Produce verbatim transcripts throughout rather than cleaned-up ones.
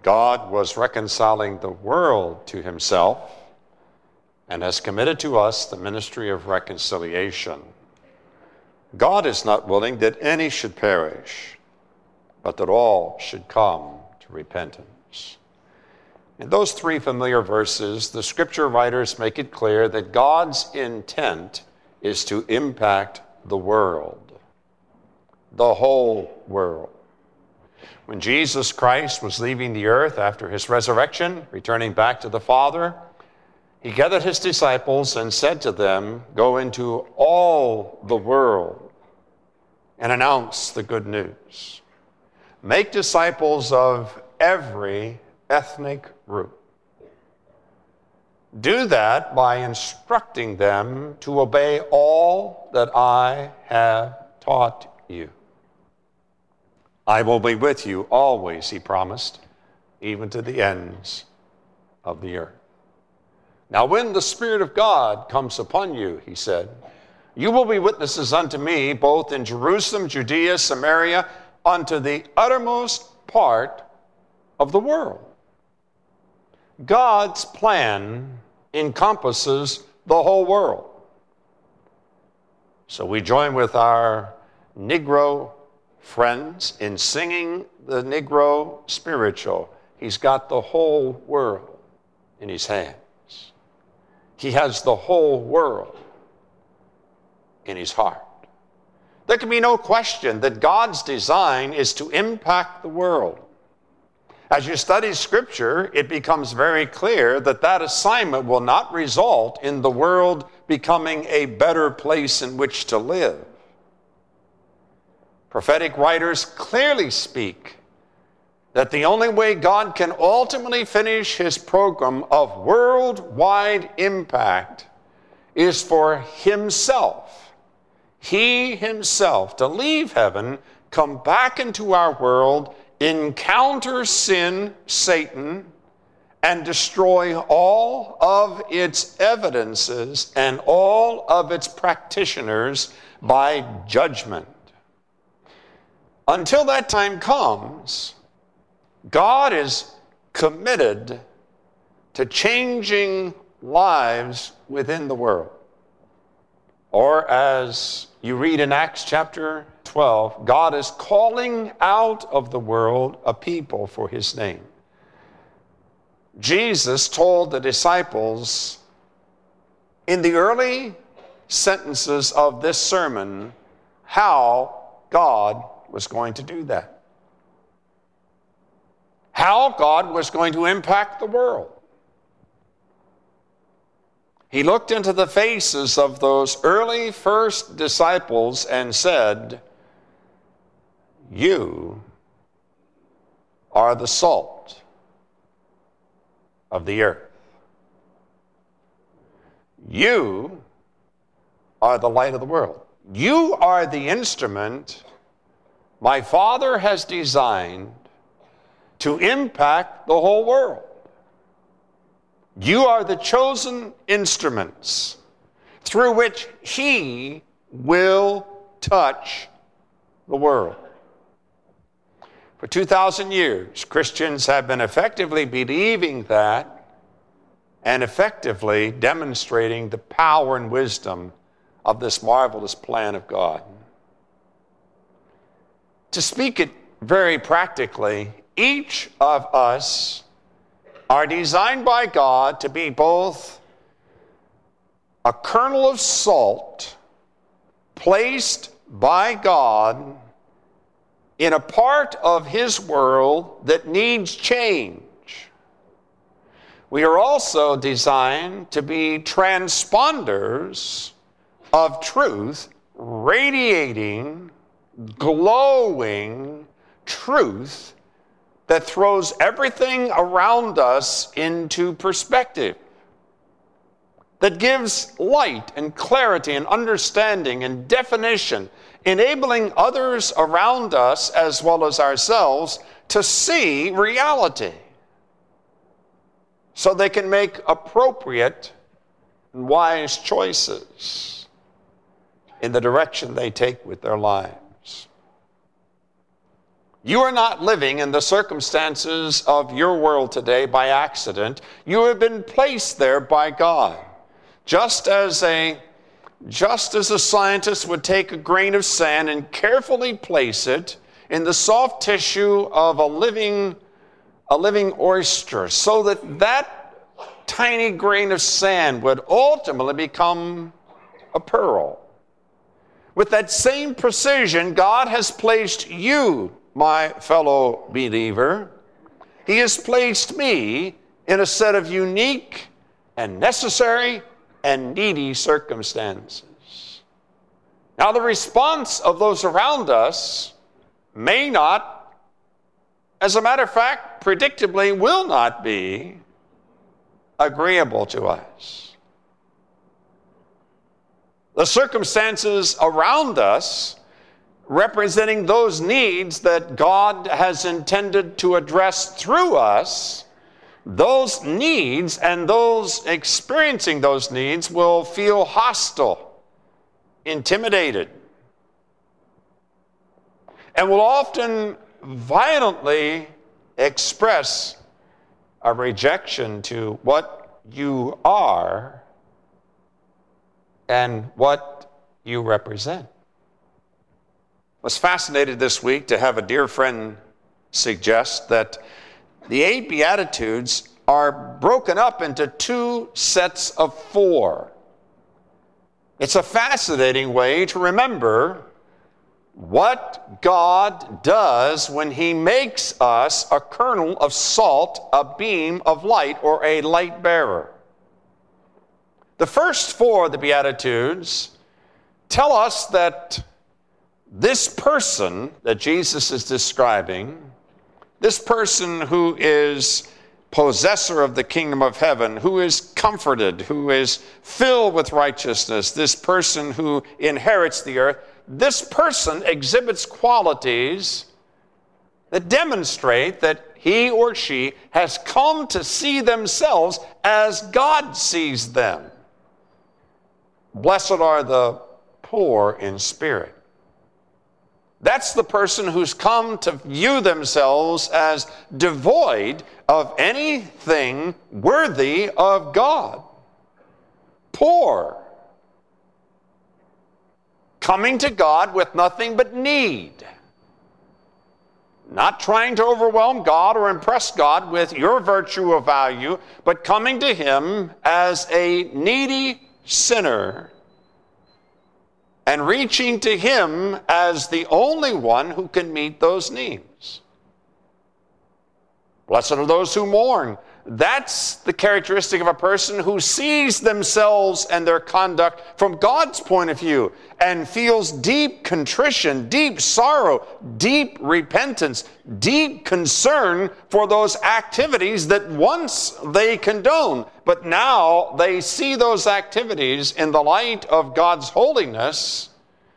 God was reconciling the world to himself and has committed to us the ministry of reconciliation. God is not willing that any should perish, but that all should come to repentance. In those three familiar verses, the scripture writers make it clear that God's intent is to impact the world, the whole world. When Jesus Christ was leaving the earth after his resurrection, returning back to the Father, he gathered his disciples and said to them, "Go into all the world and announce the good news. Make disciples of every ethnic group. Do that by instructing them to obey all that I have taught you. I will be with you always," he promised, "even to the ends of the earth." Now, when the Spirit of God comes upon you, he said, you will be witnesses unto me, both in Jerusalem, Judea, Samaria, unto the uttermost part of the world. God's plan encompasses the whole world. So we join with our Negro friends in singing the Negro spiritual. He's got the whole world in his hands. He has the whole world in his heart. There can be no question that God's design is to impact the world. As you study Scripture, it becomes very clear that that assignment will not result in the world becoming a better place in which to live. Prophetic writers clearly speak that the only way God can ultimately finish his program of worldwide impact is for himself, he himself, to leave heaven, come back into our world, encounter sin, Satan, and destroy all of its evidences and all of its practitioners by judgment. Until that time comes, God is committed to changing lives within the world. Or as you read in Acts chapter twelve, God is calling out of the world a people for his name. Jesus told the disciples in the early sentences of this sermon how God was going to do that. How God was going to impact the world. He looked into the faces of those early first disciples and said, "You are the salt of the earth. You are the light of the world. You are the instrument my Father has designed to impact the whole world. You are the chosen instruments through which he will touch the world." For two thousand years, Christians have been effectively believing that and effectively demonstrating the power and wisdom of this marvelous plan of God. To speak it very practically, each of us are designed by God to be both a kernel of salt placed by God in a part of his world that needs change. We are also designed to be transponders of truth, radiating, glowing truth that throws everything around us into perspective, that gives light and clarity and understanding and definition, enabling others around us as well as ourselves to see reality so they can make appropriate and wise choices in the direction they take with their lives. You are not living in the circumstances of your world today by accident. You have been placed there by God. Just as a, just as a scientist would take a grain of sand and carefully place it in the soft tissue of a living, a living oyster, so that that tiny grain of sand would ultimately become a pearl. With that same precision, God has placed you, my fellow believer. He has placed me in a set of unique and necessary and needy circumstances. Now, the response of those around us may not, as a matter of fact, predictably will not be agreeable to us. The circumstances around us, representing those needs that God has intended to address through us, those needs and those experiencing those needs will feel hostile, intimidated, and will often violently express a rejection to what you are and what you represent. I was fascinated this week to have a dear friend suggest that the eight Beatitudes are broken up into two sets of four. It's a fascinating way to remember what God does when he makes us a kernel of salt, a beam of light, or a light bearer. The first four of the Beatitudes tell us that this person that Jesus is describing, this person who is possessor of the kingdom of heaven, who is comforted, who is filled with righteousness, this person who inherits the earth, this person exhibits qualities that demonstrate that he or she has come to see themselves as God sees them. Blessed are the poor in spirit. That's the person who's come to view themselves as devoid of anything worthy of God. Poor. Coming to God with nothing but need. Not trying to overwhelm God or impress God with your virtue or value, but coming to him as a needy sinner and reaching to him as the only one who can meet those needs. Blessed are those who mourn. That's the characteristic of a person who sees themselves and their conduct from God's point of view and feels deep contrition, deep sorrow, deep repentance, deep concern for those activities that once they condoned, but now they see those activities in the light of God's holiness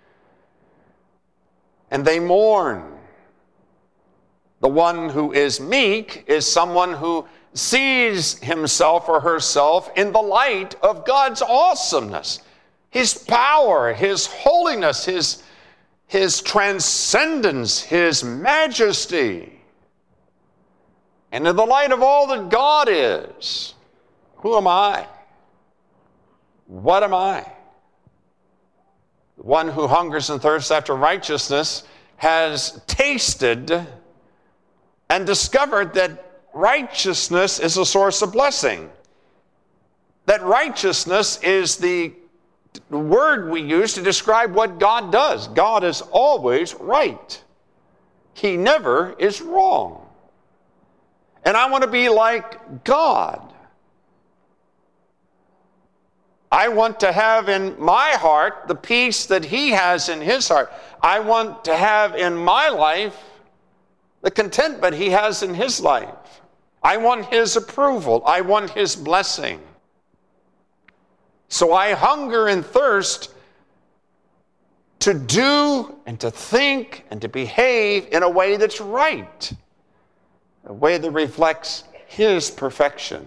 and they mourn. The one who is meek is someone who sees himself or herself in the light of God's awesomeness, his power, his holiness, his, his transcendence, his majesty. And in the light of all that God is, who am I? What am I? The one who hungers and thirsts after righteousness has tasted and discovered that righteousness is a source of blessing. That righteousness is the word we use to describe what God does. God is always right. He never is wrong. And I want to be like God. I want to have in my heart the peace that he has in his heart. I want to have in my life the contentment he has in his life. I want his approval. I want his blessing. So I hunger and thirst to do and to think and to behave in a way that's right, a way that reflects his perfection.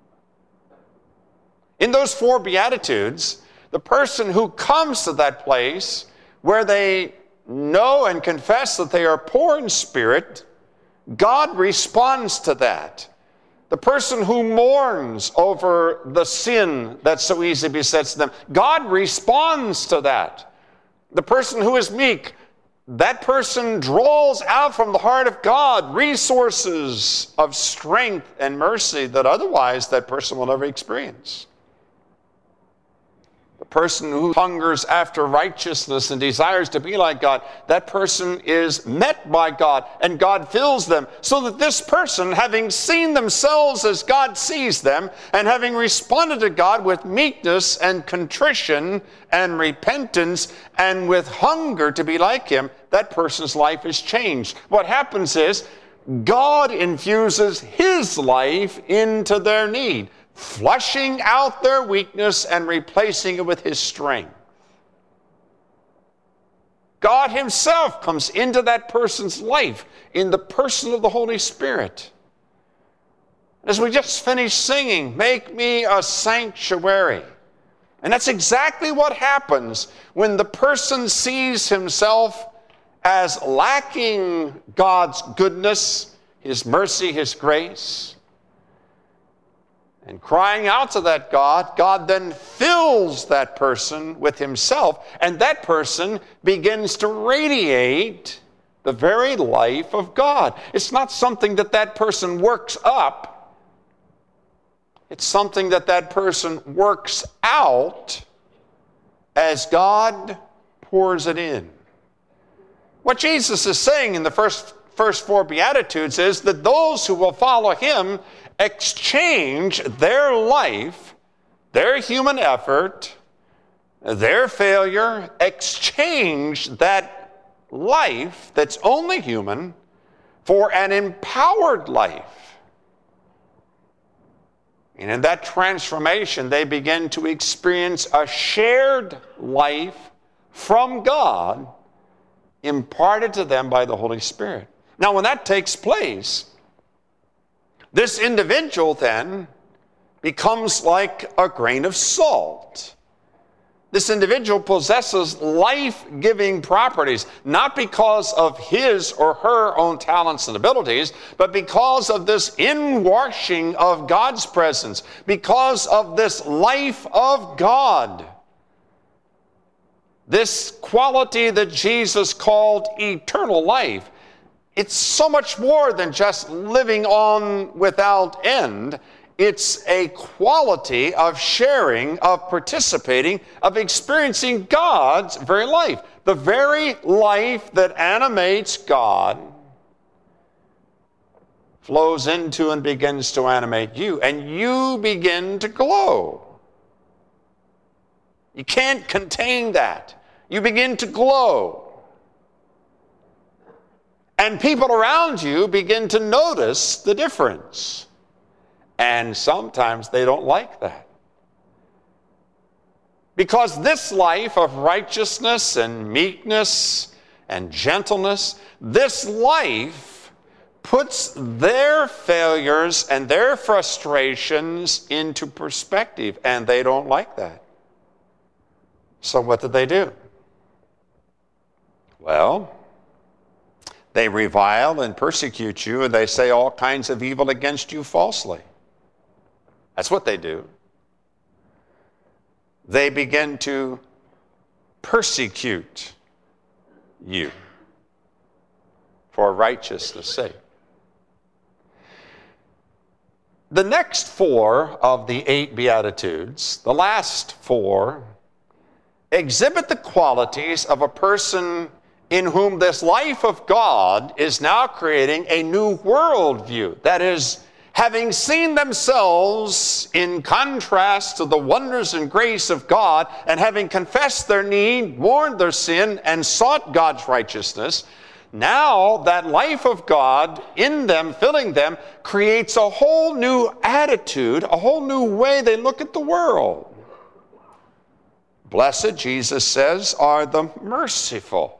In those four Beatitudes, the person who comes to that place where they know and confess that they are poor in spirit, God responds to that. The person who mourns over the sin that so easily besets them, God responds to that. The person who is meek, that person draws out from the heart of God resources of strength and mercy that otherwise that person will never experience. The person who hungers after righteousness and desires to be like God, that person is met by God, and God fills them, so that this person, having seen themselves as God sees them, and having responded to God with meekness and contrition and repentance, and with hunger to be like Him, that person's life is changed. What happens is, God infuses His life into their need, flushing out their weakness and replacing it with His strength. God Himself comes into that person's life in the person of the Holy Spirit. As we just finished singing, "Make me a sanctuary." And that's exactly what happens when the person sees himself as lacking God's goodness, His mercy, His grace, and crying out to that God. God then fills that person with Himself, and that person begins to radiate the very life of God. It's not something that that person works up. It's something that that person works out as God pours it in. What Jesus is saying in the first, first four Beatitudes is that those who will follow Him exchange their life, their human effort, their failure, exchange that life that's only human for an empowered life. And in that transformation, they begin to experience a shared life from God imparted to them by the Holy Spirit. Now, when that takes place, this individual then becomes like a grain of salt. This individual possesses life-giving properties, not because of his or her own talents and abilities, but because of this inwashing of God's presence, because of this life of God. This quality that Jesus called eternal life, it's so much more than just living on without end. It's a quality of sharing, of participating, of experiencing God's very life. The very life that animates God flows into and begins to animate you, and you begin to glow. You can't contain that. You begin to glow. And people around you begin to notice the difference. And sometimes they don't like that. Because this life of righteousness and meekness and gentleness, this life puts their failures and their frustrations into perspective, and they don't like that. So what did they do? Well, they revile and persecute you, and they say all kinds of evil against you falsely. That's what they do. They begin to persecute you for righteousness' sake. The next four of the eight Beatitudes, the last four, exhibit the qualities of a person in whom this life of God is now creating a new worldview. That is, having seen themselves in contrast to the wonders and grace of God, and having confessed their need, mourned their sin, and sought God's righteousness, now that life of God in them, filling them, creates a whole new attitude, a whole new way they look at the world. Blessed, Jesus says, are the merciful.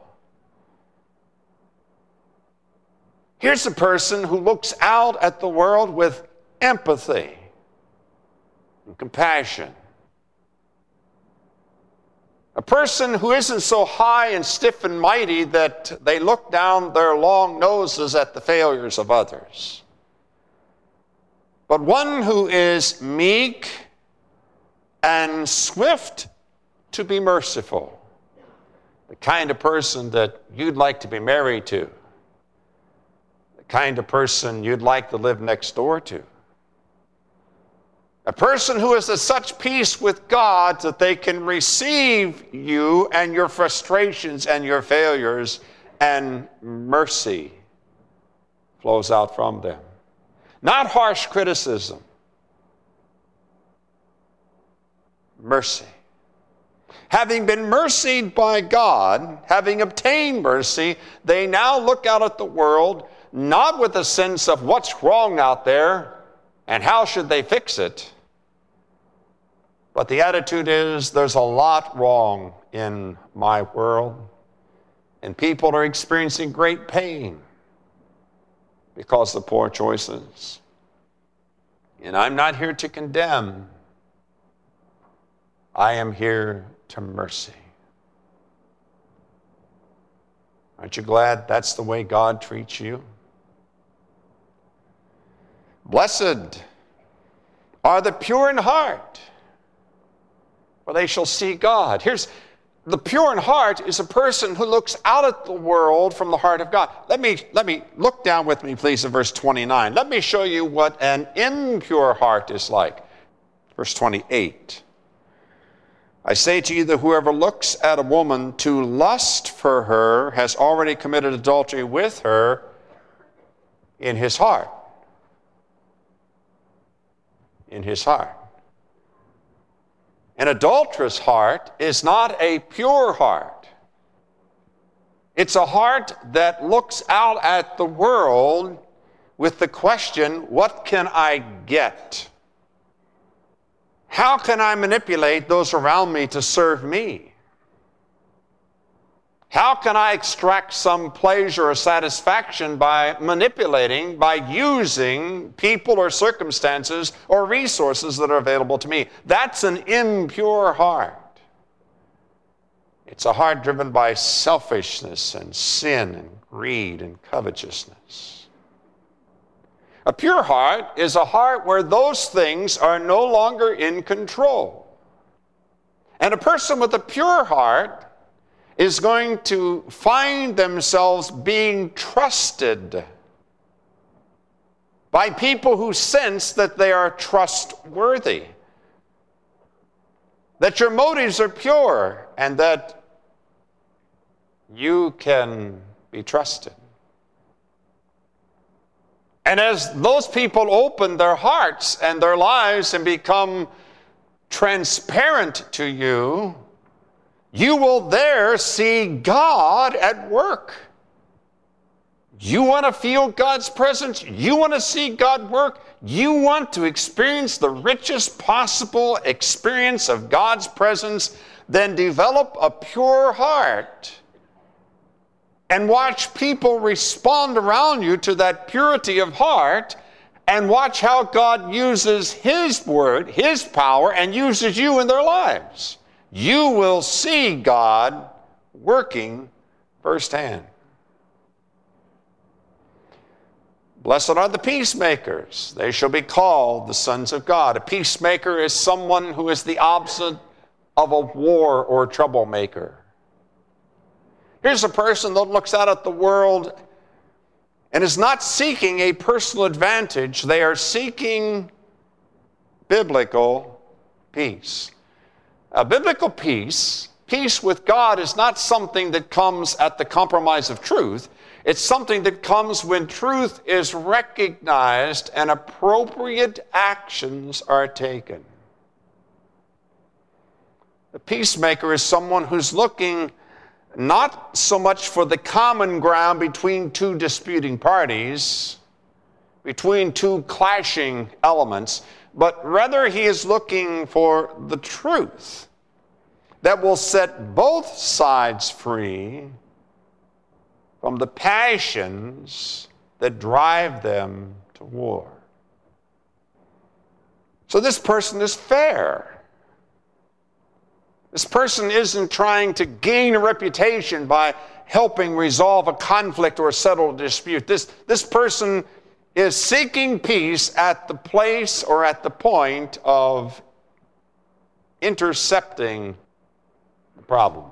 Here's a person who looks out at the world with empathy and compassion. A person who isn't so high and stiff and mighty that they look down their long noses at the failures of others. But one who is meek and swift to be merciful. The kind of person that you'd like to be married to. The kind of person you'd like to live next door to. A person who is at such peace with God that they can receive you and your frustrations and your failures, and mercy flows out from them. Not harsh criticism. Mercy. Having been mercied by God, having obtained mercy, they now look out at the world not with a sense of what's wrong out there and how should they fix it, but the attitude is there's a lot wrong in my world, and people are experiencing great pain because of poor choices. And I'm not here to condemn. I am here to mercy. Aren't you glad that's the way God treats you? Blessed are the pure in heart, for they shall see God. Here's the pure in heart is a person who looks out at the world from the heart of God. Let me, let me look down with me, please, in verse twenty-nine. Let me show you what an impure heart is like. Verse twenty-eight. I say to you that whoever looks at a woman to lust for her has already committed adultery with her in his heart. In his heart. An adulterous heart is not a pure heart. It's a heart that looks out at the world with the question, what can I get? How can I manipulate those around me to serve me? How can I extract some pleasure or satisfaction by manipulating, by using people or circumstances or resources that are available to me? That's an impure heart. It's a heart driven by selfishness and sin and greed and covetousness. A pure heart is a heart where those things are no longer in control. And a person with a pure heart is going to find themselves being trusted by people who sense that they are trustworthy, that your motives are pure, and that you can be trusted. And as those people open their hearts and their lives and become transparent to you, you will there see God at work. You want to feel God's presence? You want to see God work? You want to experience the richest possible experience of God's presence? Then develop a pure heart and watch people respond around you to that purity of heart, and watch how God uses His word, His power, and uses you in their lives. You will see God working firsthand. Blessed are the peacemakers. They shall be called the sons of God. A peacemaker is someone who is the opposite of a war or troublemaker. Here's a person that looks out at the world and is not seeking a personal advantage. They are seeking biblical peace. A biblical peace, peace with God, is not something that comes at the compromise of truth. It's something that comes when truth is recognized and appropriate actions are taken. The peacemaker is someone who's looking not so much for the common ground between two disputing parties, between two clashing elements, but rather he is looking for the truth that will set both sides free from the passions that drive them to war. So this person is fair. This person isn't trying to gain a reputation by helping resolve a conflict or settle a dispute. This, this person is seeking peace at the place or at the point of intercepting the problem.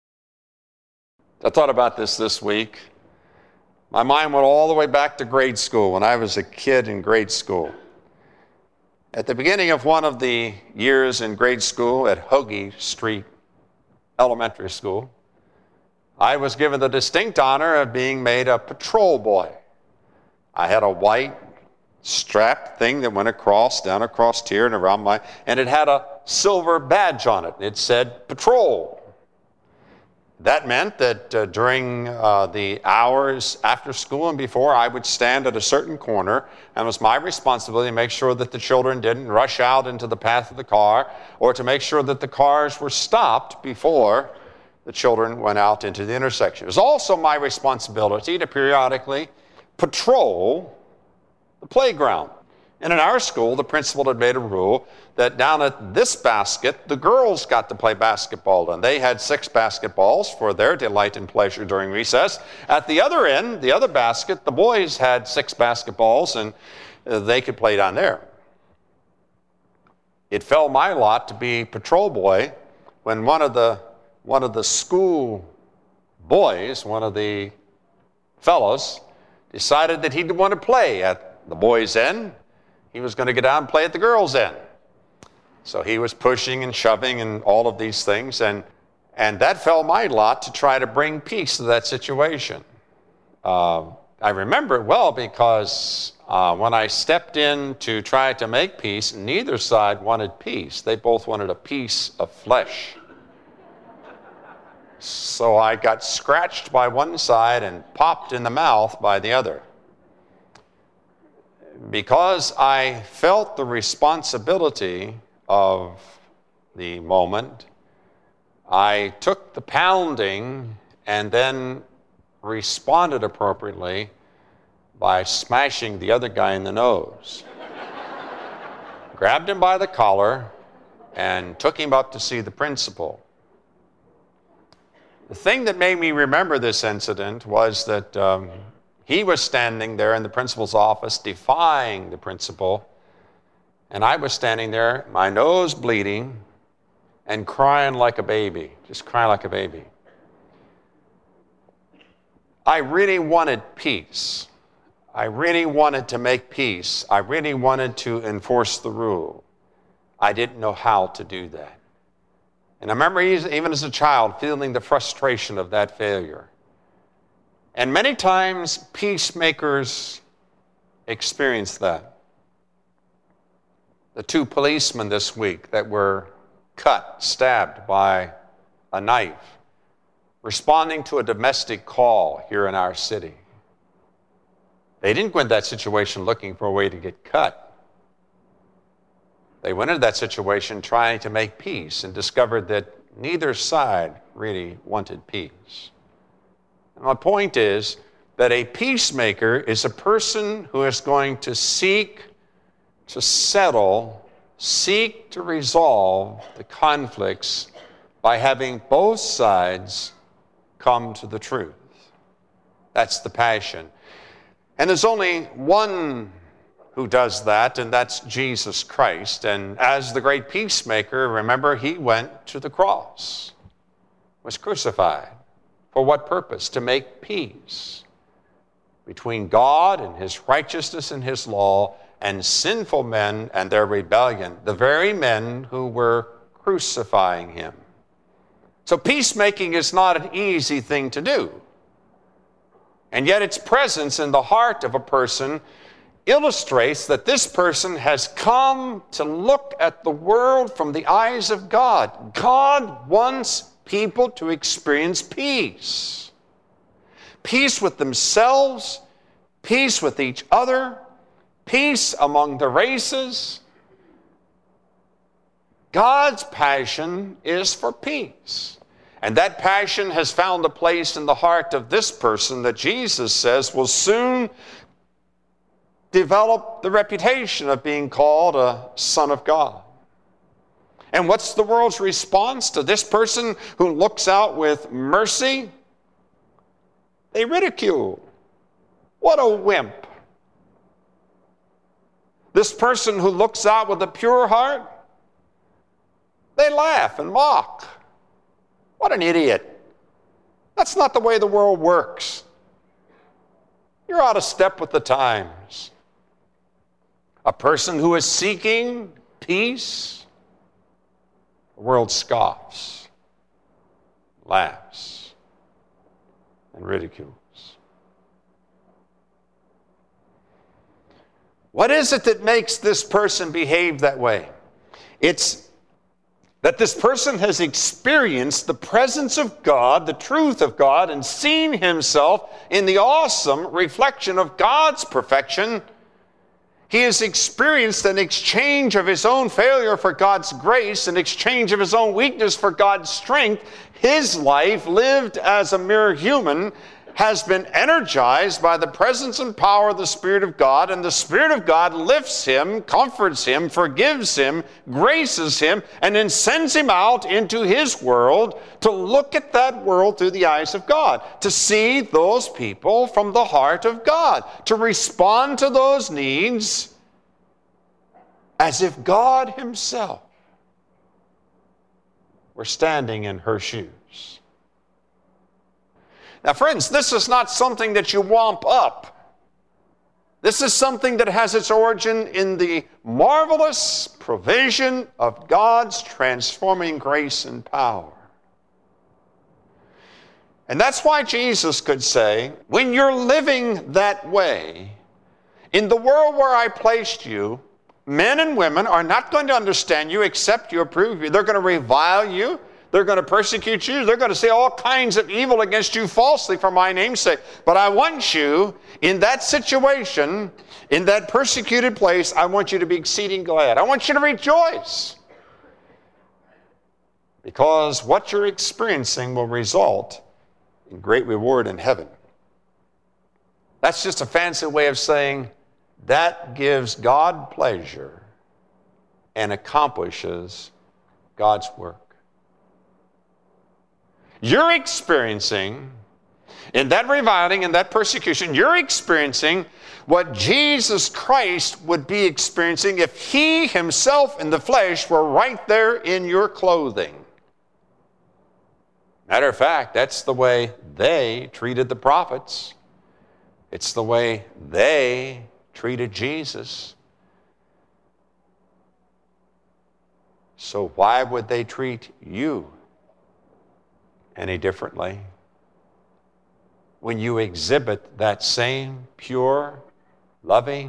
I thought about this this week. My mind went all the way back to grade school when I was a kid in grade school. At the beginning of one of the years in grade school at Hoagie Street Elementary School, I was given the distinct honor of being made a patrol boy. I had a white strap thing that went across, down across here and around my, and it had a silver badge on it. It said patrol. That meant that uh, during uh, the hours after school and before, I would stand at a certain corner, and it was my responsibility to make sure that the children didn't rush out into the path of the car, or to make sure that the cars were stopped before the children went out into the intersection. It was also my responsibility to periodically patrol the playground. And in our school, the principal had made a rule that down at this basket, the girls got to play basketball. And they had six basketballs for their delight and pleasure during recess. At the other end, the other basket, the boys had six basketballs, and uh, they could play down there. It fell my lot to be patrol boy when one of the, one of the school boys, one of the fellows, decided that he'd want to play at the boys' end. He was going to get down and play at the girls' end. So he was pushing and shoving and all of these things, and, and that fell my lot to try to bring peace to that situation. Uh, I remember it well because uh, when I stepped in to try to make peace, neither side wanted peace. They both wanted a piece of flesh. So I got scratched by one side and popped in the mouth by the other. Because I felt the responsibility of the moment, I took the pounding and then responded appropriately by smashing the other guy in the nose. Grabbed him by the collar and took him up to see the principal. The thing that made me remember this incident was that um, he was standing there in the principal's office defying the principal, and I was standing there, my nose bleeding, and crying like a baby, just crying like a baby. I really wanted peace. I really wanted to make peace. I really wanted to enforce the rule. I didn't know how to do that. And I remember even as a child feeling the frustration of that failure. And many times, peacemakers experience that. The two policemen this week that were cut, stabbed by a knife, responding to a domestic call here in our city. They didn't go into that situation looking for a way to get cut. They went into that situation trying to make peace and discovered that neither side really wanted peace. My point is that a peacemaker is a person who is going to seek to settle, seek to resolve the conflicts by having both sides come to the truth. That's the passion. And there's only one who does that, and that's Jesus Christ. And as the great peacemaker, remember, he went to the cross, was crucified. For what purpose? To make peace between God and his righteousness and his law and sinful men and their rebellion, the very men who were crucifying him. So peacemaking is not an easy thing to do. And yet its presence in the heart of a person illustrates that this person has come to look at the world from the eyes of God. God wants people to experience peace. Peace with themselves, peace with each other, peace among the races. God's passion is for peace. And that passion has found a place in the heart of this person that Jesus says will soon develop the reputation of being called a son of God. And what's the world's response to this person who looks out with mercy? They ridicule. What a wimp. This person who looks out with a pure heart, they laugh and mock. What an idiot. That's not the way the world works. You're out of step with the times. A person who is seeking peace, the world scoffs, laughs, and ridicules. What is it that makes this person behave that way? It's that this person has experienced the presence of God, the truth of God, and seen himself in the awesome reflection of God's perfection. He has experienced an exchange of his own failure for God's grace, an exchange of his own weakness for God's strength. His life, lived as a mere human, has been energized by the presence and power of the Spirit of God, and the Spirit of God lifts him, comforts him, forgives him, graces him, and then sends him out into his world to look at that world through the eyes of God, to see those people from the heart of God, to respond to those needs as if God himself were standing in her shoes. Now, friends, this is not something that you womp up. This is something that has its origin in the marvelous provision of God's transforming grace and power. And that's why Jesus could say, when you're living that way, in the world where I placed you, men and women are not going to understand you except you approve you. They're going to revile you. They're going to persecute you. They're going to say all kinds of evil against you falsely for my name's sake. But I want you, in that situation, in that persecuted place, I want you to be exceeding glad. I want you to rejoice. Because what you're experiencing will result in great reward in heaven. That's just a fancy way of saying that gives God pleasure and accomplishes God's work. You're experiencing, in that reviling, in that persecution, you're experiencing what Jesus Christ would be experiencing if he himself in the flesh were right there in your clothing. Matter of fact, that's the way they treated the prophets. It's the way they treated Jesus. So why would they treat you any differently when you exhibit that same pure, loving,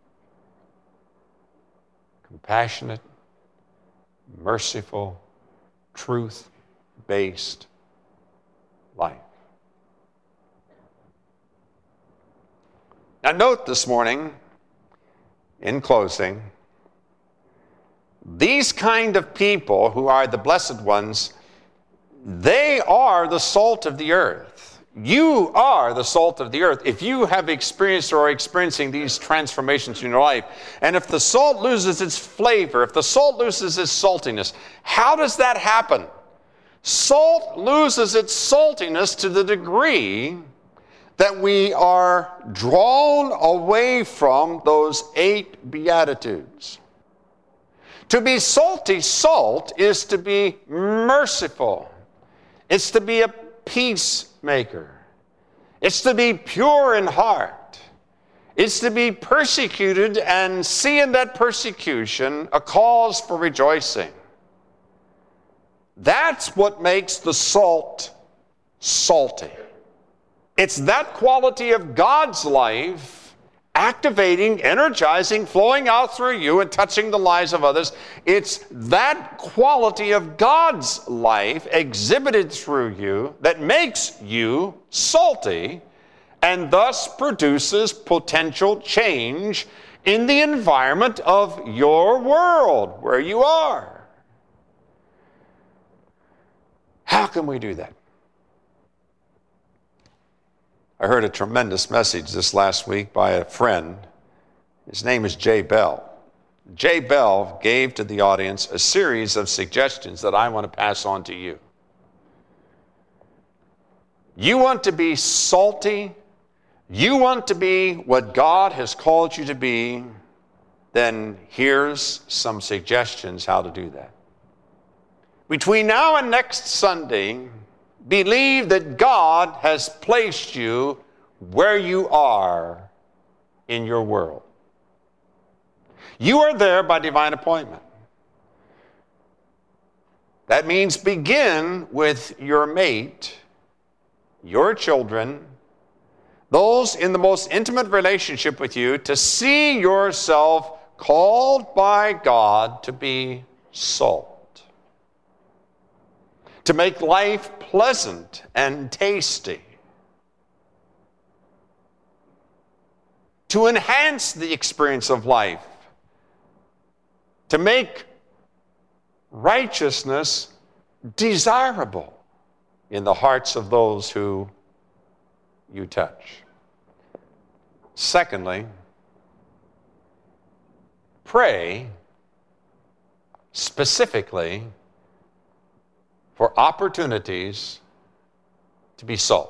compassionate, merciful, truth-based life? Now note this morning, in closing, these kind of people who are the blessed ones, they are the salt of the earth. You are the salt of the earth. If you have experienced or are experiencing these transformations in your life, and if the salt loses its flavor, if the salt loses its saltiness, how does that happen? Salt loses its saltiness to the degree that we are drawn away from those eight Beatitudes. To be salty salt is to be merciful. It's to be a peacemaker. It's to be pure in heart. It's to be persecuted and see in that persecution a cause for rejoicing. That's what makes the salt salty. It's that quality of God's life activating, energizing, flowing out through you and touching the lives of others. It's that quality of God's life exhibited through you that makes you salty and thus produces potential change in the environment of your world where you are. How can we do that? I heard a tremendous message this last week by a friend. His name is Jay Bell. Jay Bell gave to the audience a series of suggestions that I want to pass on to you. You want to be salty? You want to be what God has called you to be? Then here's some suggestions how to do that. Between now and next Sunday, believe that God has placed you where you are in your world. You are there by divine appointment. That means begin with your mate, your children, those in the most intimate relationship with you, to see yourself called by God to be salt, to make life pleasant and tasty, to enhance the experience of life, to make righteousness desirable in the hearts of those who you touch. Secondly, pray specifically for opportunities to be salt.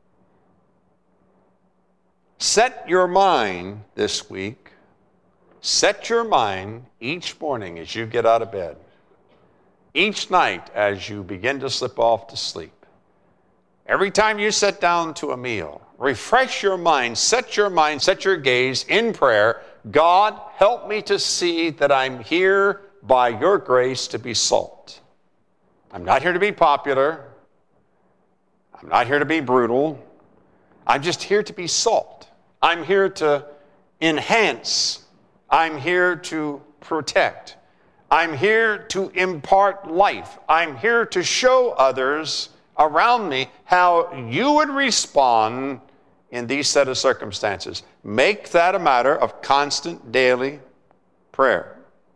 Set your mind this week, set your mind each morning as you get out of bed, each night as you begin to slip off to sleep. Every time you sit down to a meal, refresh your mind, set your mind, set your gaze in prayer. God, help me to see that I'm here by your grace to be salt. I'm not here to be popular. I'm not here to be brutal. I'm just here to be salt. I'm here to enhance. I'm here to protect. I'm here to impart life. I'm here to show others around me how you would respond in these set of circumstances. Make that a matter of constant daily prayer.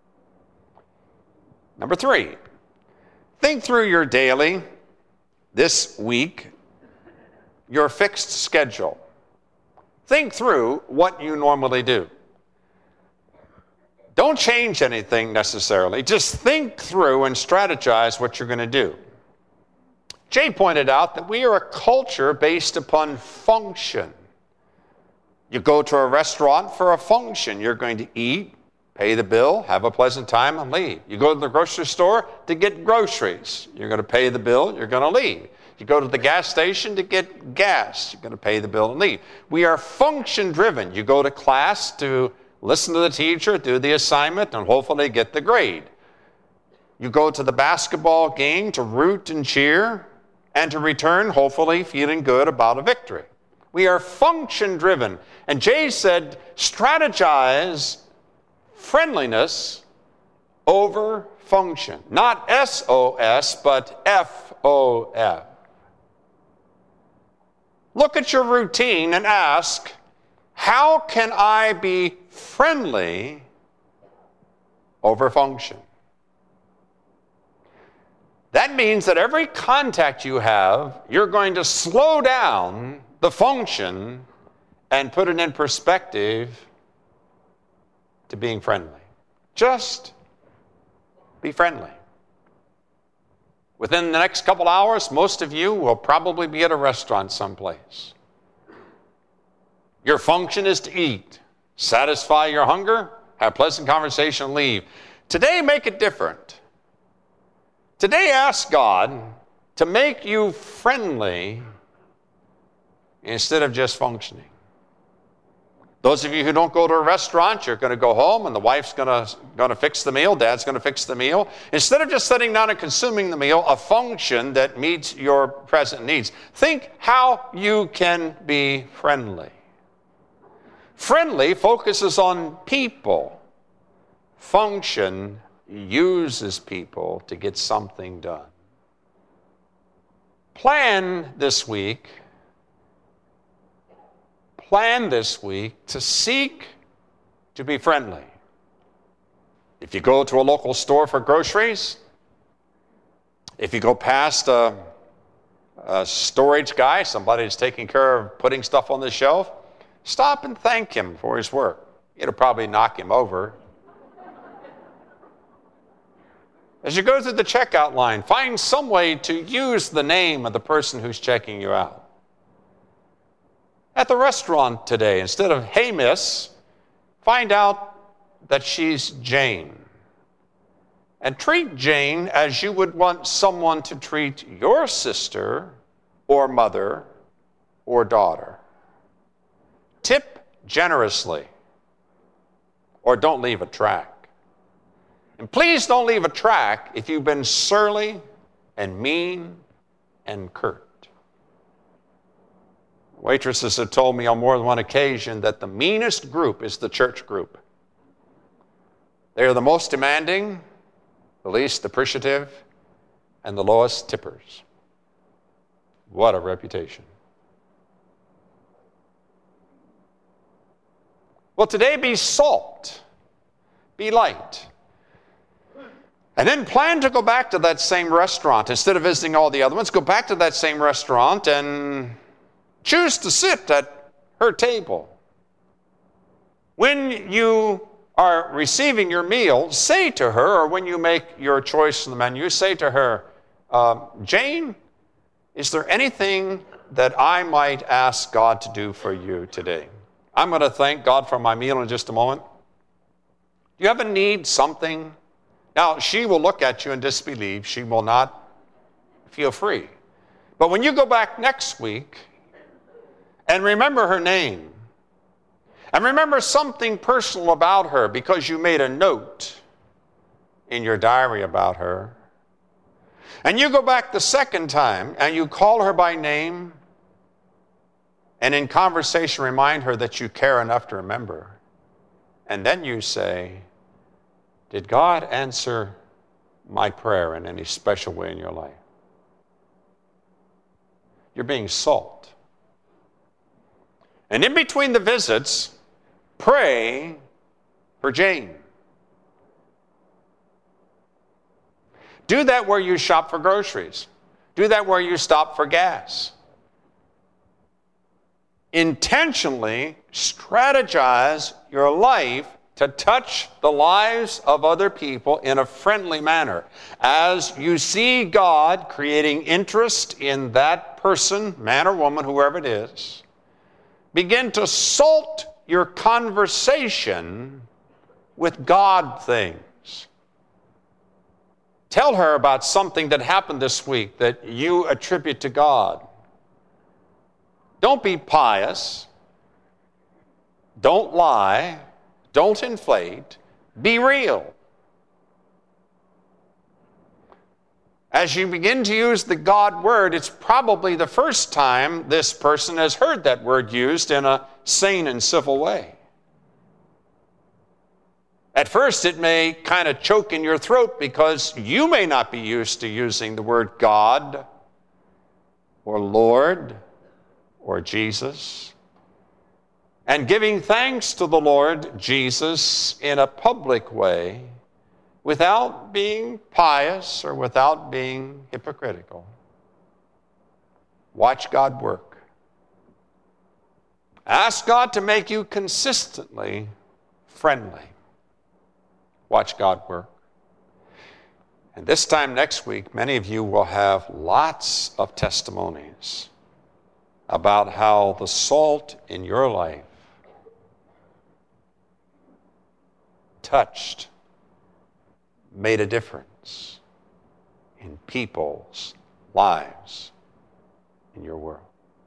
Number three, think through your daily, this week, your fixed schedule. Think through what you normally do. Don't change anything necessarily. Just think through and strategize what you're going to do. Jay pointed out that we are a culture based upon function. You go to a restaurant for a function. You're going to eat, pay the bill, have a pleasant time, and leave. You go to the grocery store to get groceries. You're going to pay the bill, you're going to leave. You go to the gas station to get gas. You're going to pay the bill and leave. We are function-driven. You go to class to listen to the teacher, do the assignment, and hopefully get the grade. You go to the basketball game to root and cheer, and to return, hopefully, feeling good about a victory. We are function-driven. And Jay said, strategize friendliness over function. Not S O S, but F O F. Look at your routine and ask, how can I be friendly over function? That means that every contact you have, you're going to slow down the function and put it in perspective to being friendly. Just be friendly. Within the next couple hours, most of you will probably be at a restaurant someplace. Your function is to eat, satisfy your hunger, have a pleasant conversation, and leave. Today, make it different. Today, ask God to make you friendly instead of just functioning. Those of you who don't go to a restaurant, you're going to go home and the wife's going to, going to fix the meal, dad's going to fix the meal. Instead of just sitting down and consuming the meal, a function that meets your present needs. Think how you can be friendly. Friendly focuses on people. Function uses people to get something done. Plan this week, plan this week to seek to be friendly. If you go to a local store for groceries, if you go past a, a storage guy, somebody who's taking care of putting stuff on the shelf, stop and thank him for his work. It'll probably knock him over. As you go through the checkout line, find some way to use the name of the person who's checking you out. At the restaurant today, instead of, "Hey, miss," find out that she's Jane. And treat Jane as you would want someone to treat your sister or mother or daughter. Tip generously, or don't leave a track. And please don't leave a track if you've been surly and mean and curt. Waitresses have told me on more than one occasion that the meanest group is the church group. They are the most demanding, the least appreciative, and the lowest tippers. What a reputation. Well, today be salt, be light. And then plan to go back to that same restaurant. Instead of visiting all the other ones, go back to that same restaurant and choose to sit at her table. When you are receiving your meal, say to her, or when you make your choice in the menu, say to her, uh, "Jane, is there anything that I might ask God to do for you today? I'm going to thank God for my meal in just a moment. Do you have a need, something?" Now, she will look at you in disbelief. She will not feel free. But when you go back next week and remember her name, and remember something personal about her because you made a note in your diary about her, and you go back the second time and you call her by name, and in conversation remind her that you care enough to remember, and then you say, "Did God answer my prayer in any special way in your life?" You're being salt. And in between the visits, pray for Jane. Do that where you shop for groceries. Do that where you stop for gas. Intentionally strategize your life to touch the lives of other people in a friendly manner. As you see God creating interest in that person, man or woman, whoever it is, begin to salt your conversation with God things. Tell her about something that happened this week that you attribute to God. Don't be pious. Don't lie. Don't inflate. Be real. As you begin to use the God word, it's probably the first time this person has heard that word used in a sane and civil way. At first, it may kind of choke in your throat because you may not be used to using the word God or Lord or Jesus, and giving thanks to the Lord Jesus in a public way without being pious or without being hypocritical. Watch God work. Ask God to make you consistently friendly. Watch God work. And this time next week, many of you will have lots of testimonies about how the salt in your life touched, made a difference in people's lives in your world.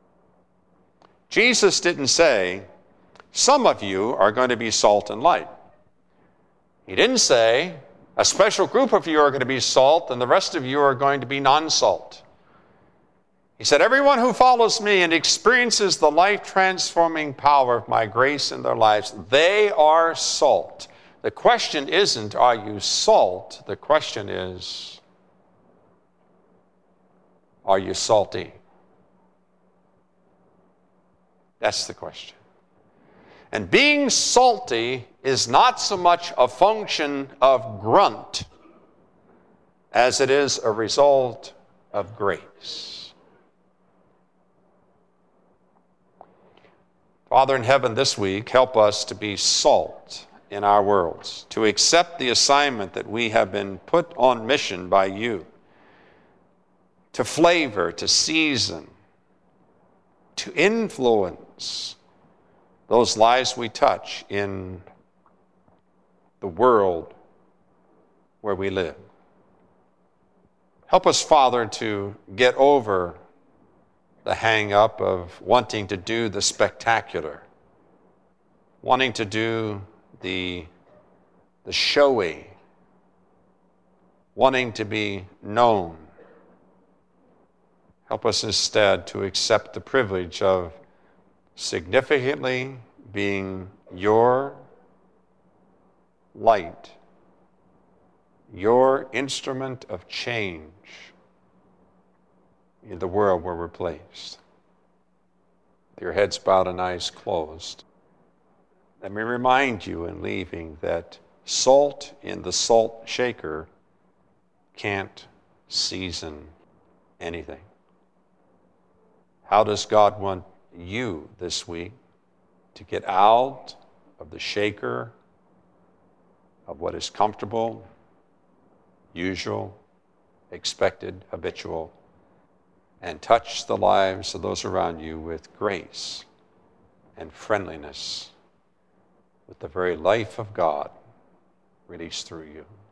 Jesus didn't say, some of you are going to be salt and light. He didn't say, a special group of you are going to be salt and the rest of you are going to be non-salt. He said, everyone who follows me and experiences the life-transforming power of my grace in their lives, they are salt. The question isn't, are you salt? The question is, are you salty? That's the question. And being salty is not so much a function of grunt as it is a result of grace. Father in heaven, this week, help us to be salt in our worlds, to accept the assignment that we have been put on mission by you, to flavor, to season, to influence those lives we touch in the world where we live. Help us, Father, to get over the hang-up of wanting to do the spectacular, wanting to do the, the showy, wanting to be known. Help us instead to accept the privilege of significantly being your light, your instrument of change in the world where we're placed. With your heads bowed and eyes closed, let me remind you in leaving that salt in the salt shaker can't season anything. How does God want you this week to get out of the shaker of what is comfortable, usual, expected, habitual, and touch the lives of those around you with grace and friendliness, with the very life of God released through you?